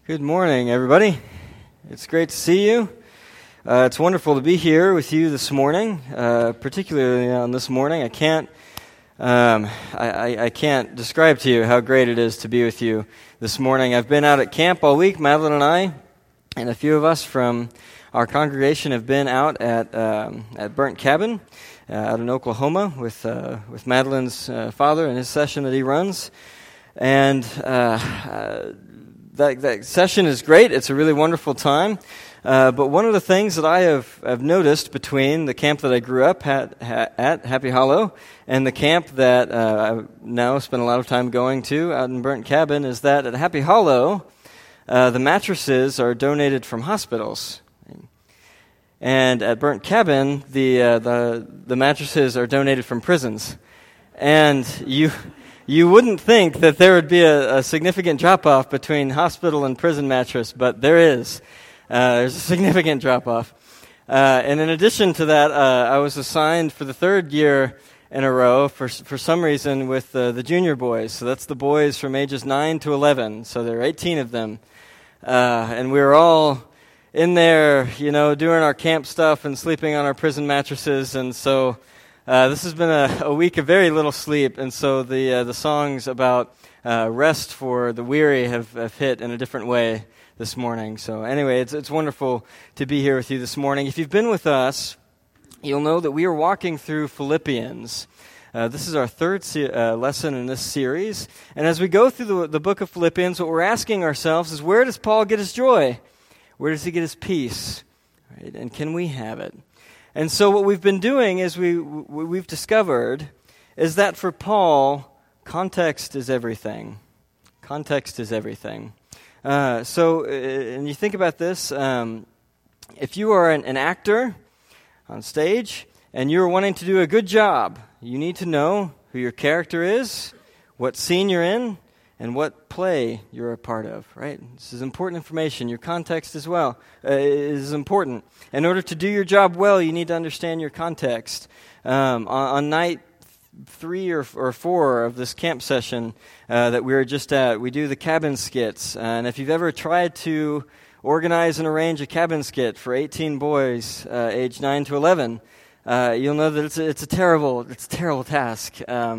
Good morning, everybody. It's great to see you. It's wonderful to be here with you this morning, particularly on this morning. I can't describe to you how great it is to be with you this morning. I've been out at camp all week. Madeline and I, and a few of us from our congregation, have been out at Burnt Cabin out in Oklahoma with Madeline's father and his session that he runs, and That session is great. It's a really wonderful time. But one of the things that I have noticed between the camp that I grew up at Happy Hollow and the camp that I now spend a lot of time going to out in Burnt Cabin is that at Happy Hollow, the mattresses are donated from hospitals. And at Burnt Cabin, the mattresses are donated from prisons. And you wouldn't think that there would be a significant drop-off between hospital and prison mattress, but there is. There's a significant drop-off. And in addition to that, I was assigned for the third year in a row, for some reason, with the junior boys. So that's the boys from ages 9 to 11. So there are 18 of them. And we were all in there, doing our camp stuff and sleeping on our prison mattresses. And so this has been a week of very little sleep, and so the songs about rest for the weary have hit in a different way this morning. So anyway, it's wonderful to be here with you this morning. If you've been with us, you'll know that we are walking through Philippians. This is our third lesson in this series, and as we go through the book of Philippians, what we're asking ourselves is, where does Paul get his joy? Where does he get his peace? Right? And can we have it? And so what we've been doing is we've discovered is that for Paul, context is everything. Context is everything. And you think about this, if you are an actor on stage and you're wanting to do a good job, you need to know who your character is, what scene you're in, and what play you're a part of, right? This is important information. Your context as well is important. In order to do your job well, you need to understand your context. On night 3 or 4 of this camp session that we were just at, we do the cabin skits. And if you've ever tried to organize and arrange a cabin skit for 18 boys aged 9 to 11, you'll know that it's a terrible task.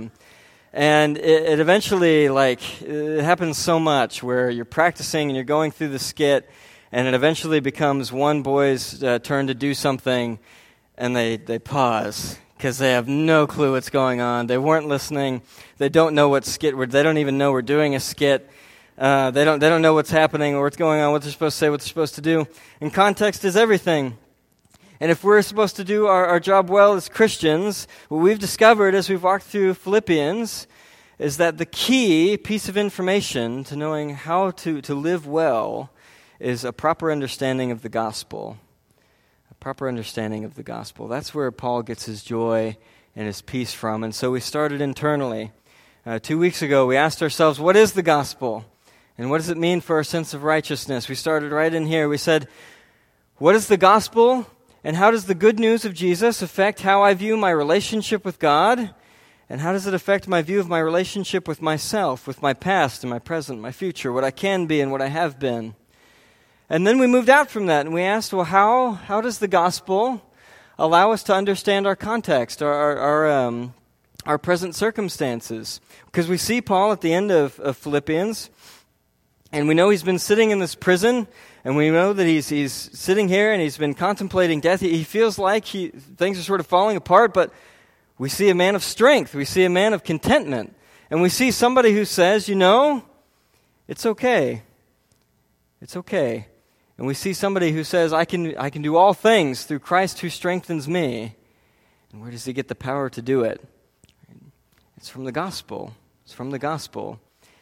And it eventually, it happens so much where you're practicing and you're going through the skit, and it eventually becomes one boy's turn to do something, and they pause because they have no clue what's going on. They weren't listening. They don't know what skit they don't even know we're doing a skit. They don't know what's happening or what's going on, what they're supposed to say, what they're supposed to do. And context is everything. And if we're supposed to do our job well as Christians, what we've discovered as we've walked through Philippians is that the key piece of information to knowing how to live well is a proper understanding of the gospel. A proper understanding of the gospel. That's where Paul gets his joy and his peace from. And so we started internally. 2 weeks ago, we asked ourselves, what is the gospel? And what does it mean for our sense of righteousness? We started right in here. We said, what is the gospel? And how does the good news of Jesus affect how I view my relationship with God? And how does it affect my view of my relationship with myself, with my past and my present, my future, what I can be and what I have been? And then we moved out from that and we asked, well, how does the gospel allow us to understand our context, our present circumstances? Because we see Paul at the end of Philippians, and we know he's been sitting in this prison, and we know that he's sitting here and he's been contemplating death. He feels like things are sort of falling apart, but we see a man of strength. We see a man of contentment. And we see somebody who says, it's okay. It's okay. And we see somebody who says, I can do all things through Christ who strengthens me. And where does he get the power to do it? It's from the gospel. It's from the gospel.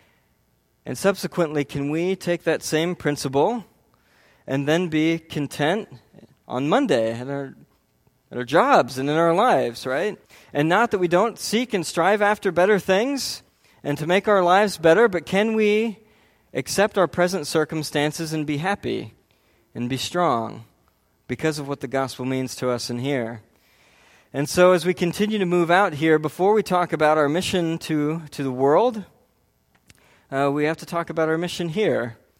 And subsequently, can we take that same principle and then be content on Monday at our jobs and in our lives, right? And not that we don't seek and strive after better things and to make our lives better, but can we accept our present circumstances and be happy and be strong because of what the gospel means to us in here? And so as we continue to move out here, before we talk about our mission to the world, we have to talk about our mission here.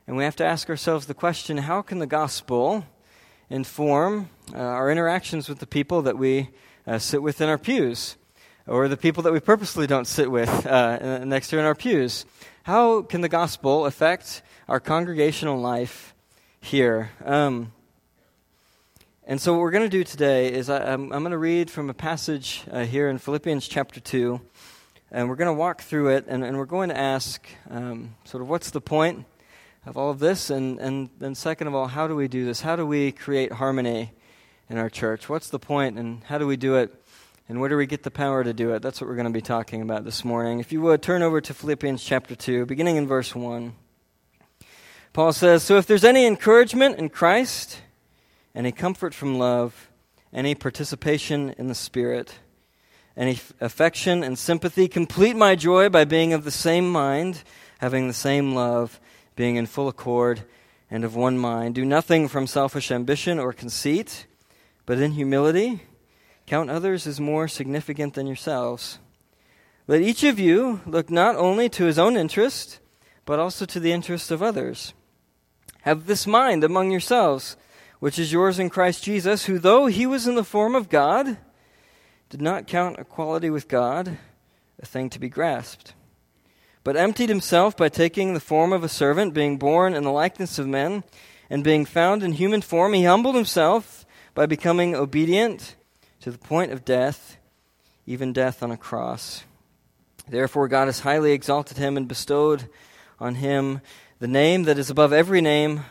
And we have to ask ourselves the question, how can the gospel inform our interactions with the people that we sit with in our pews, or the people that we purposely don't sit with next to in our pews? How can the gospel affect our congregational life here? And so what we're going to do today is I'm going to read from a passage here in Philippians chapter 2, and we're going to walk through it, and we're going to ask sort of what's the point of all of this, and then second of all, how do we do this? How do we create harmony in our church? What's the point, and how do we do it, and where do we get the power to do it? That's what we're going to be talking about this morning. If you would, turn over to Philippians chapter 2, beginning in verse 1. Paul says, "So if there's any encouragement in Christ, any comfort from love, any participation in the Spirit, any affection and sympathy, complete my joy by being of the same mind, having the same love, being in full accord and of one mind. Do nothing from selfish ambition or conceit, but in humility count others as more significant than yourselves. Let each of you look not only to his own interest, but also to the interest of others. Have this mind among yourselves, which is yours in Christ Jesus, who though he was in the form of God, did not count equality with God a thing to be grasped, but emptied himself by taking the form of a servant, being born in the likeness of men, and being found in human form, he humbled himself by becoming obedient to the point of death, even death on a cross. Therefore God has highly exalted him and bestowed on him the name that is above every name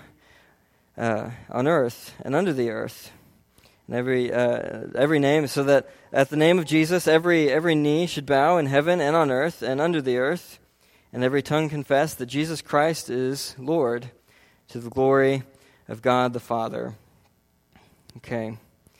on earth and under the earth, and every name, so that at the name of Jesus every knee should bow in heaven and on earth and under the earth, and every tongue confess that Jesus Christ is Lord, to the glory of God the Father." Okay.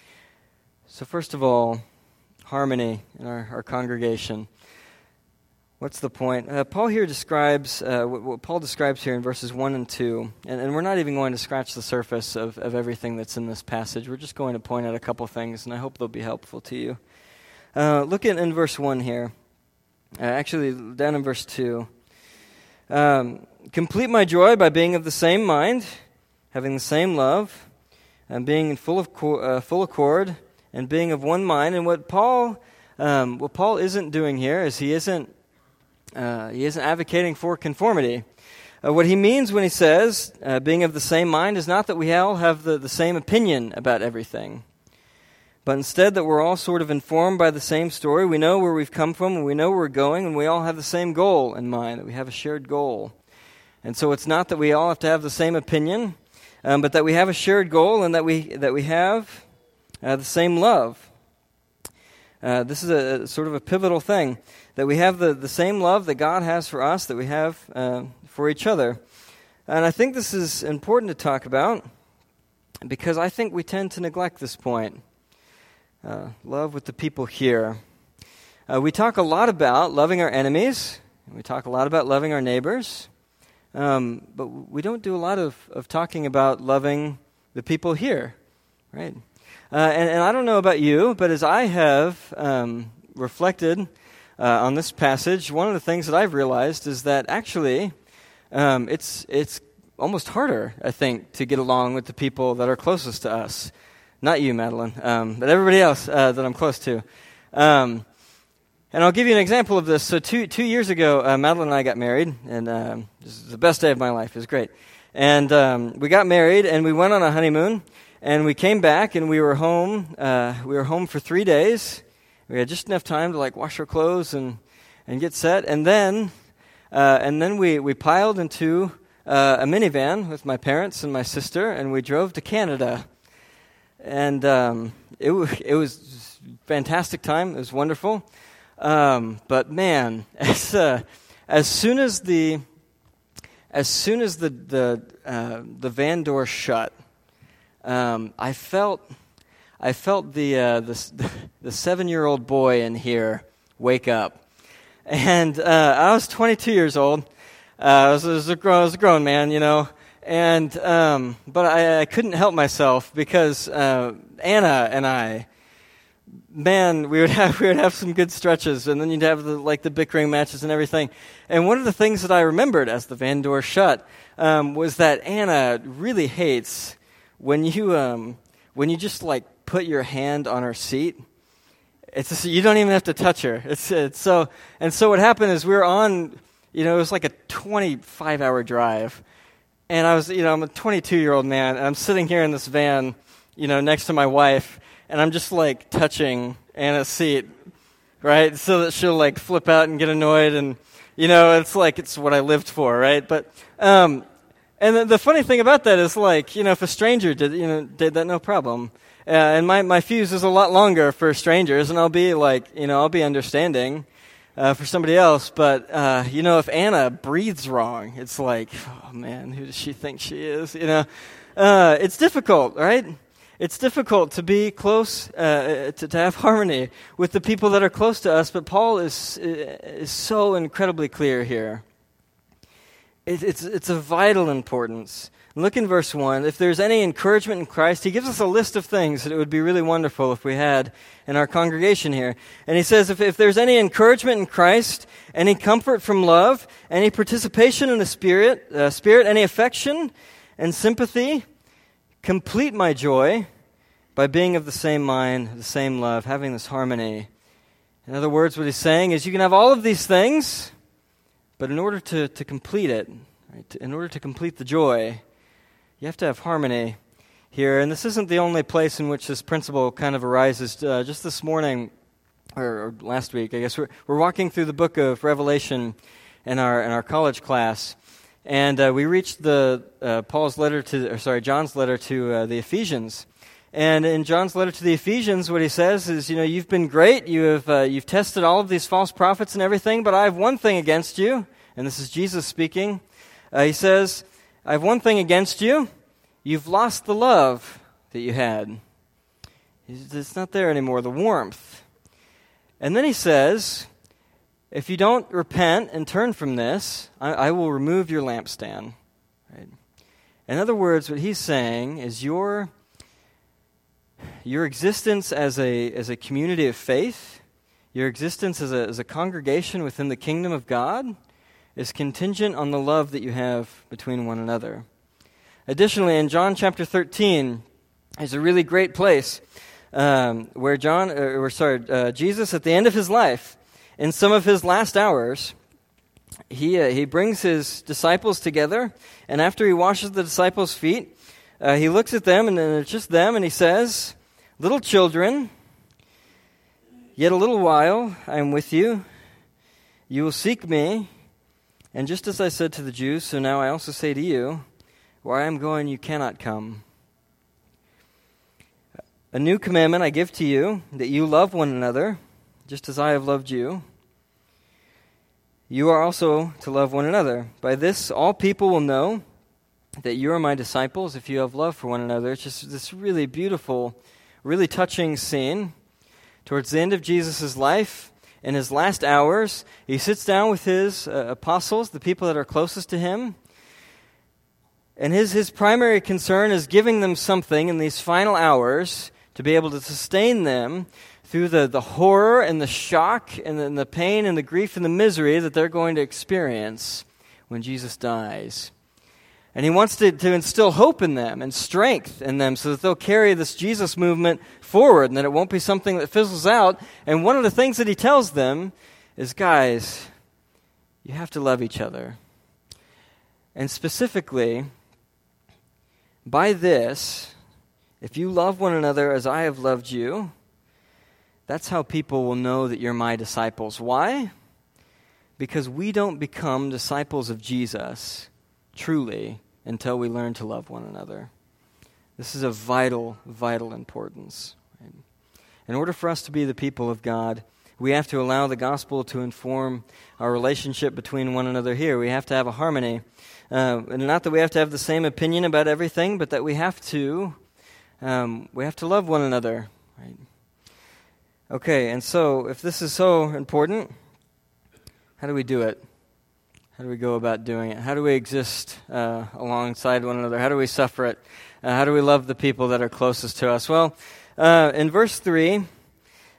So first of all, harmony in our congregation. What's the point? Paul here describes, what Paul describes here in verses 1 and 2, and we're not even going to scratch the surface of everything that's in this passage. We're just going to point out a couple things, and I hope they'll be helpful to you. Look in verse 1 here. Actually, down in verse 2. "Complete my joy by being of the same mind, having the same love, and being in full accord, and being of one mind." And what Paul isn't doing here is he isn't advocating for conformity. What he means when he says being of the same mind is not that we all have the same opinion about everything, but instead that we're all sort of informed by the same story. We know where we've come from, and we know where we're going, and we all have the same goal in mind, that we have a shared goal. And so it's not that we all have to have the same opinion, but that we have a shared goal, and that we have the same love. This is a sort of a pivotal thing, that we have the same love that God has for us, that we have for each other. And I think this is important to talk about, because I think we tend to neglect this point. Love with the people here. We talk a lot about loving our enemies, and we talk a lot about loving our neighbors, but we don't do a lot of talking about loving the people here, right? And I don't know about you, but as I have reflected on this passage, one of the things that I've realized is that actually it's almost harder, I think, to get along with the people that are closest to us. Not you, Madeline, but everybody else that I'm close to. And I'll give you an example of this. So two years ago, Madeline and I got married, and this is the best day of my life. It was great. And we got married, and we went on a honeymoon, and we came back, and we were home. We were home for 3 days. We had just enough time to wash our clothes and get set, and then we piled into a minivan with my parents and my sister, and we drove to Canada. And it was a fantastic time. It was wonderful. But man, as soon as the van door shut, I felt the 7-year-old boy in here wake up. And I was 22 years old. I was a grown man, you know. And but I couldn't help myself, because Anna and I man, we would have some good stretches, and then you'd have the bickering matches and everything. And one of the things that I remembered as the van door shut was that Anna really hates when you just like put your hand on her seat. It's just, you don't even have to touch her. It's so. And so what happened is we were on, it was like a 25-hour drive, and I'm a 22-year-old man, and I'm sitting here in this van, next to my wife. And I'm just like touching Anna's seat, right? So that she'll like flip out and get annoyed, and it's like it's what I lived for, right? But and the funny thing about that is like if a stranger did that, no problem. And my fuse is a lot longer for strangers, and I'll be like I'll be understanding for somebody else. But if Anna breathes wrong, it's like, oh man, who does she think she is? It's difficult, right? It's difficult to be close, to have harmony with the people that are close to us, but Paul is so incredibly clear here. It's of vital importance. Look in verse 1. If there's any encouragement in Christ, he gives us a list of things that it would be really wonderful if we had in our congregation here. And he says, if there's any encouragement in Christ, any comfort from love, any participation in the Spirit, any affection and sympathy, complete my joy by being of the same mind, the same love, having this harmony. In other words, what he's saying is you can have all of these things, but in order to complete it, right, in order to complete the joy, you have to have harmony here. And this isn't the only place in which this principle kind of arises. Just this morning, or last week, I guess, we're walking through the book of Revelation in our college class. And we reached John's letter to the Ephesians. And in John's letter to the Ephesians, what he says is, you've been great, you've tested all of these false prophets and everything, but I have one thing against you. And this is Jesus speaking. He says, I have one thing against you. You've lost the love that you had. It's not there anymore, the warmth. And then he says, if you don't repent and turn from this, I will remove your lampstand. Right? In other words, what he's saying is your existence as a community of faith, your existence as a congregation within the kingdom of God, is contingent on the love that you have between one another. Additionally, in John chapter 13, is a really great place where Jesus, at the end of his life, in some of his last hours, he brings his disciples together, and after he washes the disciples' feet, he looks at them, and it's just them, and he says, little children, yet a little while I am with you. You will seek me, and just as I said to the Jews, so now I also say to you, where I am going you cannot come. A new commandment I give to you, that you love one another, just as I have loved you. You are also to love one another. By this all people will know that you are my disciples, if you have love for one another. It's just this really beautiful, really touching scene. Towards the end of Jesus' life, in his last hours, he sits down with his apostles, the people that are closest to him, and his primary concern is giving them something in these final hours to be able to sustain them through the horror and the shock and the pain and the grief and the misery that they're going to experience when Jesus dies. And he wants to instill hope in them and strength in them so that they'll carry this Jesus movement forward and that it won't be something that fizzles out. And one of the things that he tells them is, guys, you have to love each other. And specifically, by this, if you love one another as I have loved you, that's how people will know that you're my disciples. Why? Because we don't become disciples of Jesus truly until we learn to love one another. This is of vital, vital importance. Right? In order for us to be the people of God, we have to allow the gospel to inform our relationship between one another here. We have to have a harmony. And not that we have to have the same opinion about everything, but that we have to love one another. Right? Okay, and so if this is so important, how do we do it? How do we go about doing it? How do we exist alongside one another? How do we suffer it? How do we love the people that are closest to us? Well, in verse 3,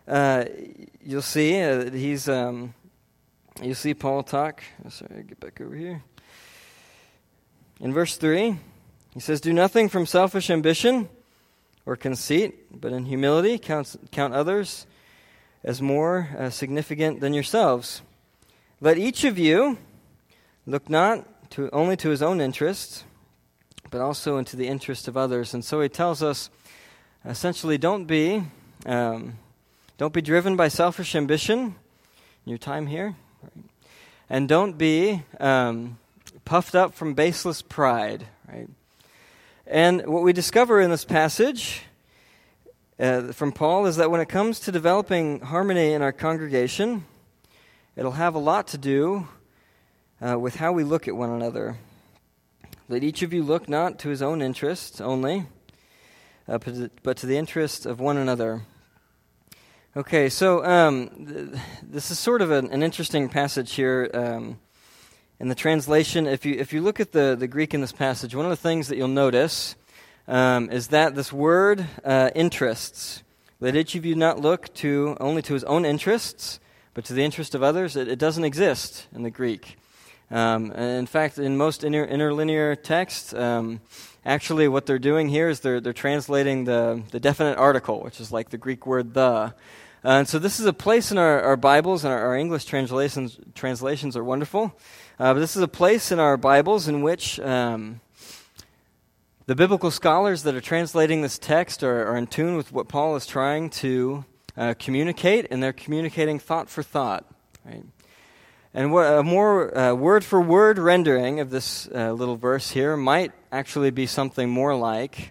you'll see you'll see Paul talk. Sorry, get back over here. In verse 3, he says, "Do nothing from selfish ambition or conceit, but in humility count others as more significant than yourselves. Let each of you look not only to his own interests, but also into the interest of others." And so he tells us, essentially, don't be driven by selfish ambition in your time here, right? And don't be puffed up from baseless pride, right? And what we discover in this passage from Paul is that when it comes to developing harmony in our congregation, it'll have a lot to do with how we look at one another. Let each of you look not to his own interests only, but to the interests of one another. Okay, so this is sort of an interesting passage here in the translation. If you look at the Greek in this passage, one of the things that you'll notice is that this word interests, let each of you not look only to his own interests, but to the interest of others, it doesn't exist in the Greek. In fact, in most interlinear texts, actually what they're doing here is they're translating the definite article, which is like the Greek word the. And so this is a place in our Bibles, and our English translations are wonderful, but this is a place in our Bibles in which the biblical scholars that are translating this text are in tune with what Paul is trying to communicate, and they're communicating thought for thought, right? And a more word-for-word rendering of this little verse here might actually be something more like,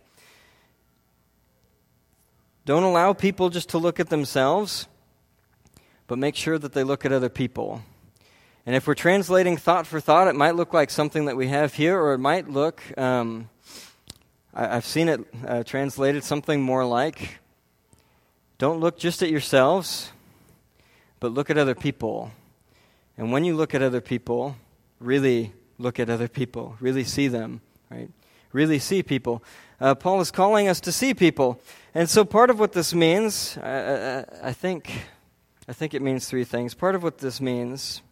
don't allow people just to look at themselves, but make sure that they look at other people. And if we're translating thought for thought, it might look like something that we have here, or it might look, I've seen it translated something more like, don't look just at yourselves, but look at other people. And when you look at other people, really look at other people, really see them, right? Really see people. Paul is calling us to see people. And so part of what this means, I think it means three things. Part of what this means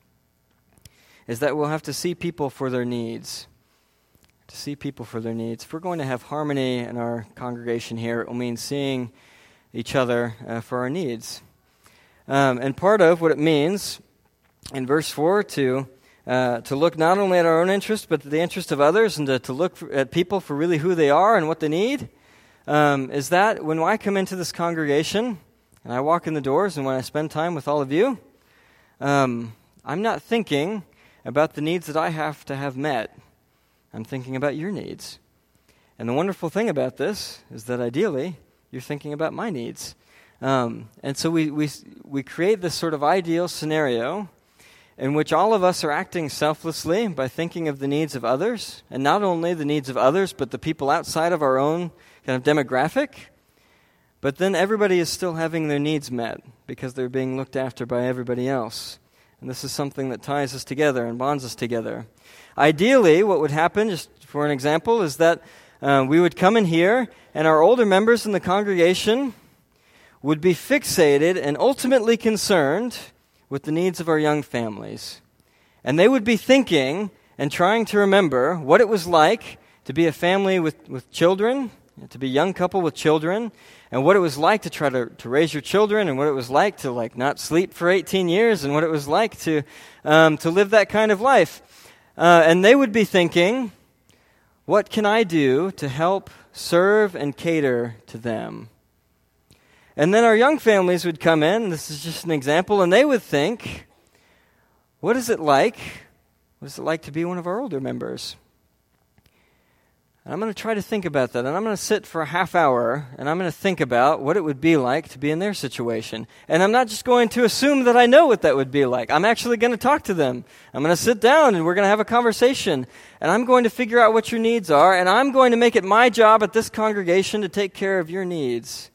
is that we'll have to see people for their needs. To see people for their needs. If we're going to have harmony in our congregation here, it will mean seeing each other for our needs. And part of what it means in verse 4 to look not only at our own interest, but the interest of others, and to look at people for really who they are and what they need, is that when I come into this congregation and I walk in the doors and when I spend time with all of you, I'm not thinking about the needs that I have to have met. I'm thinking about your needs. And the wonderful thing about this is that ideally, you're thinking about my needs. And so we create this sort of ideal scenario in which all of us are acting selflessly by thinking of the needs of others, and not only the needs of others, but the people outside of our own kind of demographic. But then everybody is still having their needs met because they're being looked after by everybody else. And this is something that ties us together and bonds us together. Ideally, what would happen, just for an example, is that we would come in here and our older members in the congregation would be fixated and ultimately concerned with the needs of our young families. And they would be thinking and trying to remember what it was like to be a family with children, to be a young couple with children, and what it was like to try to raise your children, and what it was like to not sleep for 18 years, and what it was like to live that kind of life. And they would be thinking, what can I do to help serve and cater to them? And then our young families would come in, this is just an example, and they would think, what is it like to be one of our older members? And I'm going to try to think about that, and I'm going to sit for a half hour, and I'm going to think about what it would be like to be in their situation. And I'm not just going to assume that I know what that would be like. I'm actually going to talk to them. I'm going to sit down, and we're going to have a conversation, and I'm going to figure out what your needs are, and I'm going to make it my job at this congregation to take care of your needs.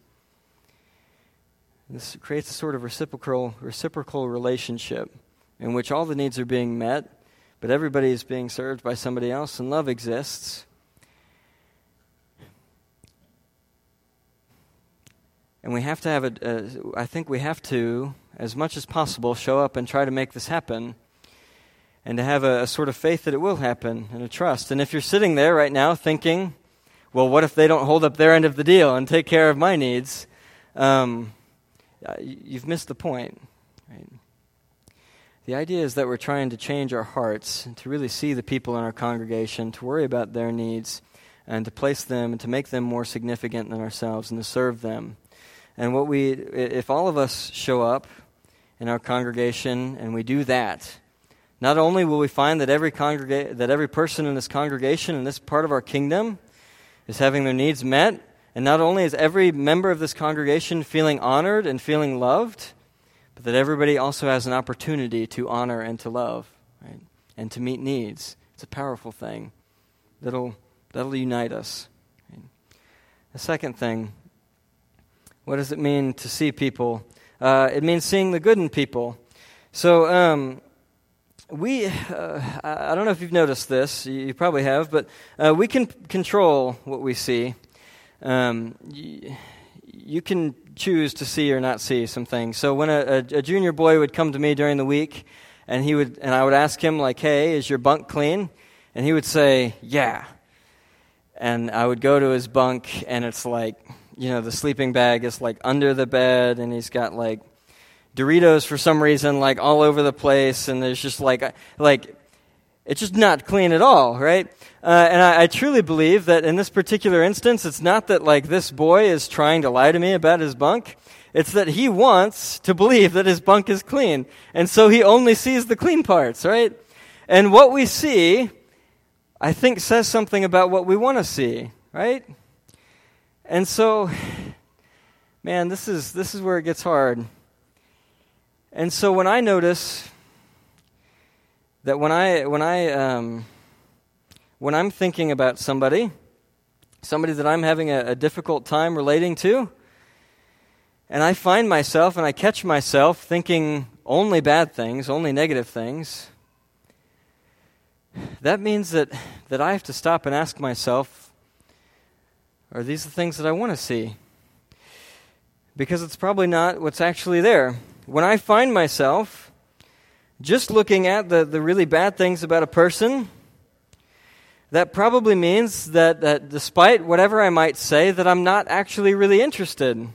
This creates a sort of reciprocal relationship in which all the needs are being met, but everybody is being served by somebody else, and love exists. And we have to have I think we have to, as much as possible, show up and try to make this happen. And to have a sort of faith that it will happen, and a trust. And if you're sitting there right now thinking, well, what if they don't hold up their end of the deal and take care of my needs? You've missed the point. Right? The idea is that we're trying to change our hearts, to really see the people in our congregation, to worry about their needs, and to place them and to make them more significant than ourselves, and to serve them. And if all of us show up in our congregation and we do that, not only will we find that every person in this congregation, in this part of our kingdom, is having their needs met, and not only is every member of this congregation feeling honored and feeling loved, but that everybody also has an opportunity to honor and to love, right? And to meet needs. It's a powerful thing that'll unite us. Right? The second thing, what does it mean to see people? It means seeing the good in people. So, I don't know if you've noticed this, you probably have, but we can control what we see. You can choose to see or not see some things. So when a junior boy would come to me during the week, and I would ask him, like, hey, is your bunk clean? And he would say, yeah. And I would go to his bunk, and it's like, the sleeping bag is like under the bed, and he's got like Doritos for some reason, like all over the place, and there's just like it's just not clean at all, right? And I truly believe that in this particular instance, it's not that like this boy is trying to lie to me about his bunk. It's that he wants to believe that his bunk is clean, and so he only sees the clean parts, right? And what we see, I think, says something about what we want to see, right? And so, man, this is where it gets hard. And so when I notice that when I'm thinking about somebody that I'm having a difficult time relating to, and I find myself and I catch myself thinking only bad things, only negative things, that means that I have to stop and ask myself, are these the things that I want to see? Because it's probably not what's actually there. When I find myself just looking at the really bad things about a person, that probably means that despite whatever I might say, that I'm not actually really interested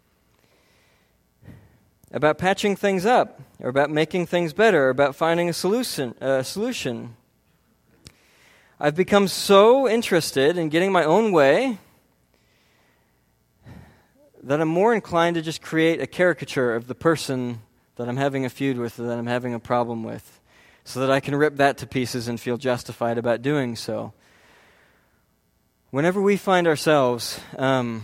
about patching things up, or about making things better, or about finding a solution. I've become so interested in getting my own way that I'm more inclined to just create a caricature of the person that I'm having a feud with, or that I'm having a problem with, so that I can rip that to pieces and feel justified about doing so. Whenever we find ourselves in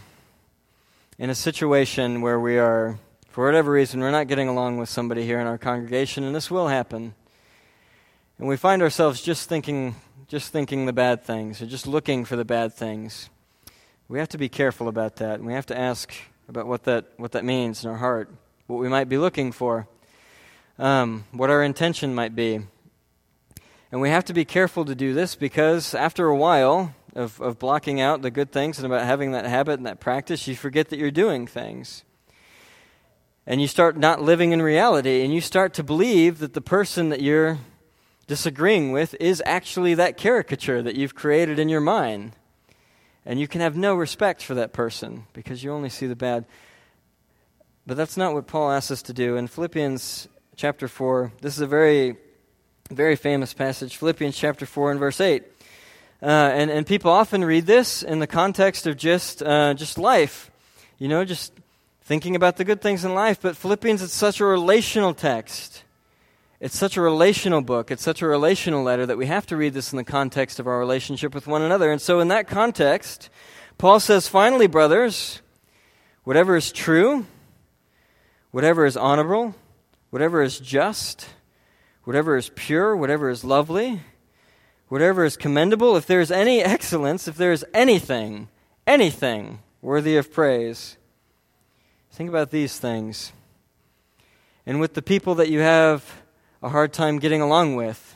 a situation where we are, for whatever reason, we're not getting along with somebody here in our congregation, and this will happen, and we find ourselves just thinking the bad things, or just looking for the bad things, we have to be careful about that, and we have to ask about what that means in our heart, what we might be looking for, what our intention might be. And we have to be careful to do this, because after a while of blocking out the good things and about having that habit and that practice, you forget that you're doing things. And you start not living in reality, and you start to believe that the person that you're disagreeing with is actually that caricature that you've created in your mind. And you can have no respect for that person because you only see the bad. But that's not what Paul asks us to do. In Philippians chapter 4, this is a very, very famous passage, Philippians chapter 4 and verse 8. And people often read this in the context of just life, just thinking about the good things in life. But Philippians, it's such a relational text. It's such a relational book. It's such a relational letter that we have to read this in the context of our relationship with one another. And so in that context, Paul says, finally, brothers, whatever is true, whatever is honorable, whatever is just, whatever is pure, whatever is lovely, whatever is commendable, if there is any excellence, if there is anything worthy of praise, think about these things. And with the people that you have a hard time getting along with,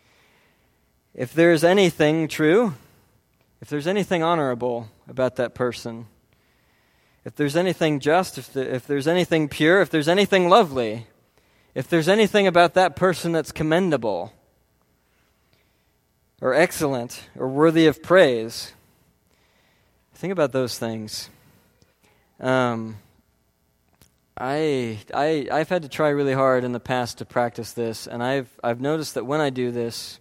if there's anything true, if there's anything honorable about that person, if there's anything just, if there's anything pure, if there's anything lovely, if there's anything about that person that's commendable or excellent or worthy of praise, think about those things. I've had to try really hard in the past to practice this, and I've noticed that when I do this,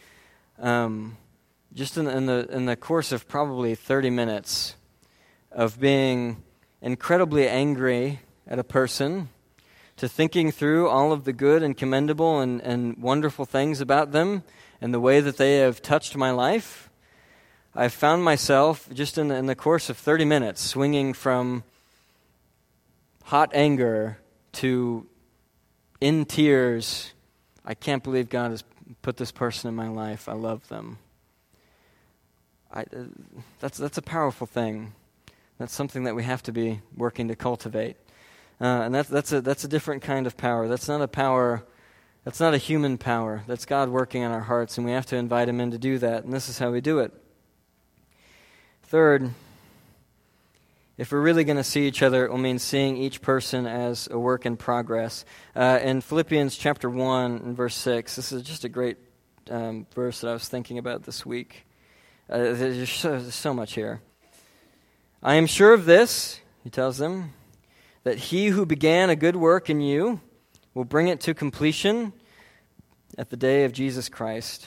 just in the course of probably 30 minutes of being incredibly angry at a person, to thinking through all of the good and commendable and wonderful things about them and the way that they have touched my life, I've found myself just in the course of 30 minutes swinging from hot anger to in tears, I can't believe God has put this person in my life. I love them. That's a powerful thing. That's something that we have to be working to cultivate. And that's a different kind of power. That's not a power, that's not a human power. That's God working in our hearts, and we have to invite Him in to do that. And this is how we do it. Third, if we're really going to see each other, it will mean seeing each person as a work in progress. In Philippians chapter 1 and verse 6, this is just a great verse that I was thinking about this week. There's so much here. I am sure of this, he tells them, that he who began a good work in you will bring it to completion at the day of Jesus Christ.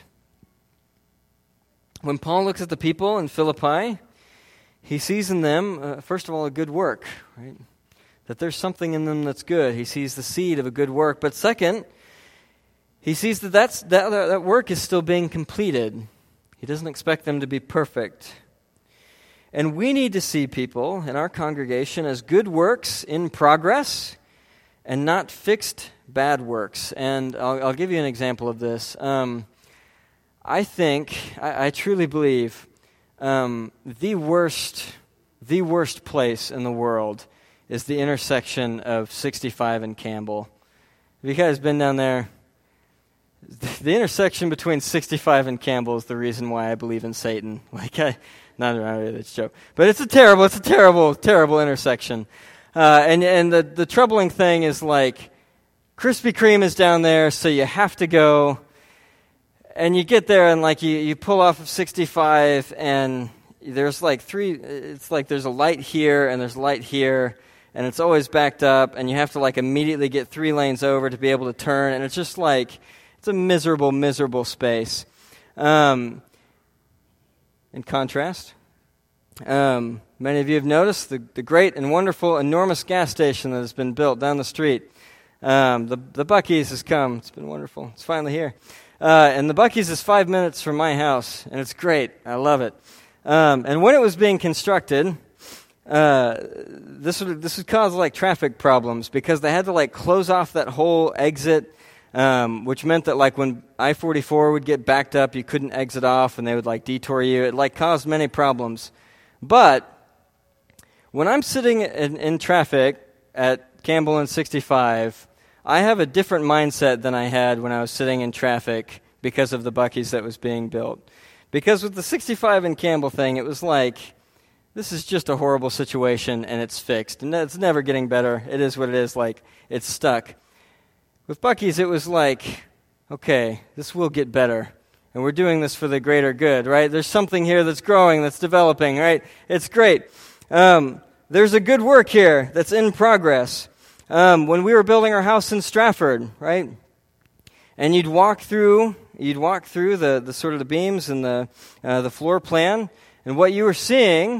When Paul looks at the people in Philippi, he sees in them, first of all, a good work, right? That there's something in them that's good. He sees the seed of a good work. But second, he sees that work is still being completed. He doesn't expect them to be perfect. And we need to see people in our congregation as good works in progress and not fixed bad works. And I'll give you an example of this. I truly believe the worst place in the world is the intersection of 65 and Campbell. Have you guys been down there? The intersection between 65 and Campbell is the reason why I believe in Satan. Not really, it's a joke. But it's a terrible intersection. And the troubling thing is like, Krispy Kreme is down there, so you have to go. And you get there and like you pull off of 65 and there's like there's a light here and there's a light here and it's always backed up and you have to like immediately get 3 lanes over to be able to turn, and it's just like, it's a miserable space. In contrast, many of you have noticed the great and wonderful, enormous gas station that has been built down the street. The Buc-ee's has come. It's been wonderful. It's finally here. And the Buc-ee's is 5 minutes from my house, and it's great. I love it. And when it was being constructed, this would cause like traffic problems because they had to like close off that whole exit, which meant that like when I-44 would get backed up, you couldn't exit off, and they would like detour you. It like caused many problems. But when I'm sitting in traffic at Campbell and 65, I have a different mindset than I had when I was sitting in traffic because of the Buc-ee's that was being built. Because with the 65 and Campbell thing, it was like, this is just a horrible situation, and it's fixed. And it's never getting better. It is what it is, like, it's stuck. With Buc-ee's, it was like, okay, this will get better. And we're doing this for the greater good, right? There's something here that's growing, that's developing, right? It's great. There's a good work here that's in progress. When we were building our house in Stratford, right? And you'd walk through the sort of the beams and the floor plan, and what you were seeing,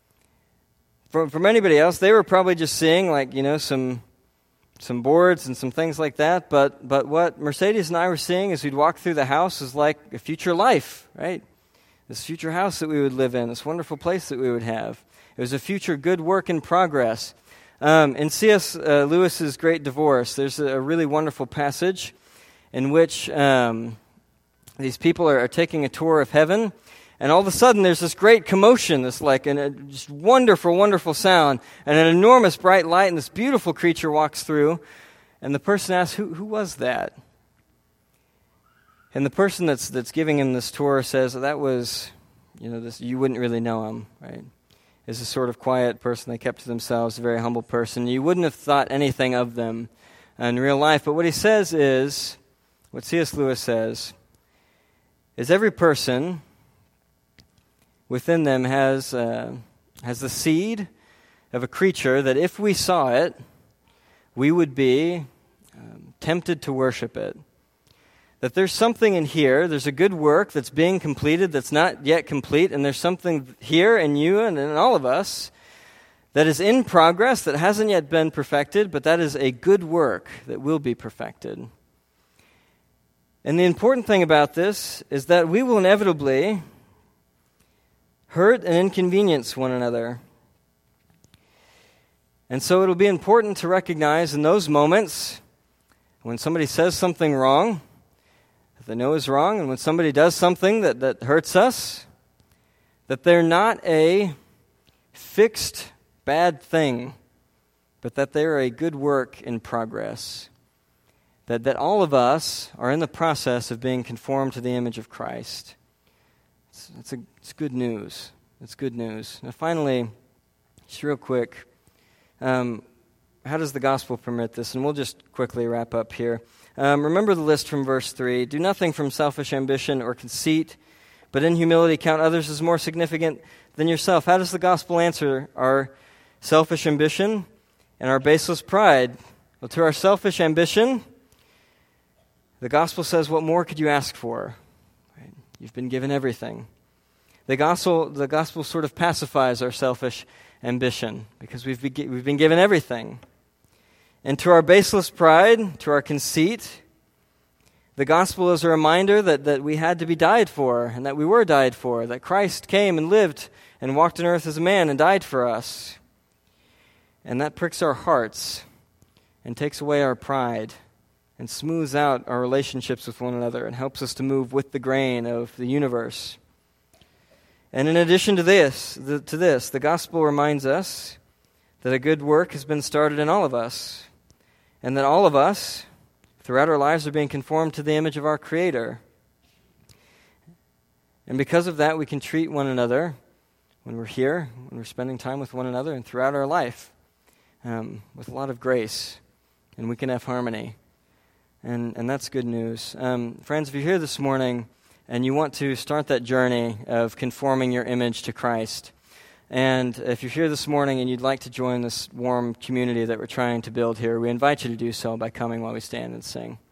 from anybody else, they were probably just seeing like, some boards and some things like that. But what Mercedes and I were seeing as we'd walk through the house is like a future life, right? This future house that we would live in, this wonderful place that we would have. It was a future good work in progress. In C.S. Lewis's Great Divorce, there's a really wonderful passage in which these people are taking a tour of heaven, and all of a sudden there's this great commotion, this like just wonderful sound, and an enormous bright light, and this beautiful creature walks through, and the person asks, who was that? And the person that's giving him this tour says, that was, this, you wouldn't really know him, right? is a sort of quiet person. They kept to themselves, a very humble person. You wouldn't have thought anything of them in real life. But what he says is, what C.S. Lewis says, is every person within them has the seed of a creature that if we saw it, we would be tempted to worship it. That there's something in here, there's a good work that's being completed that's not yet complete, and there's something here in you and in all of us that is in progress, that hasn't yet been perfected, but that is a good work that will be perfected. And the important thing about this is that we will inevitably hurt and inconvenience one another. And so it'll be important to recognize in those moments when somebody says something wrong, that they know is wrong, and when somebody does something that hurts us, that they're not a fixed bad thing, but that they're a good work in progress. That all of us are in the process of being conformed to the image of Christ. It's good news. It's good news. Now finally, just real quick, how does the gospel permit this? And we'll just quickly wrap up here. Remember the list from verse 3. Do nothing from selfish ambition or conceit, but in humility count others as more significant than yourself. How does the gospel answer our selfish ambition and our baseless pride? Well, to our selfish ambition, the gospel says, what more could you ask for? Right? You've been given everything. The gospel sort of pacifies our selfish ambition because we've been given everything. And to our baseless pride, to our conceit, the gospel is a reminder that we had to be died for, and that we were died for, that Christ came and lived and walked on earth as a man and died for us. And that pricks our hearts and takes away our pride and smooths out our relationships with one another and helps us to move with the grain of the universe. And in addition to this, the gospel reminds us that a good work has been started in all of us, and that all of us, throughout our lives, are being conformed to the image of our Creator. And because of that, we can treat one another when we're here, when we're spending time with one another, and throughout our life with a lot of grace, and we can have harmony. And that's good news. Friends, if you're here this morning and you want to start that journey of conforming your image to Christ, and if you're here this morning and you'd like to join this warm community that we're trying to build here, we invite you to do so by coming while we stand and sing.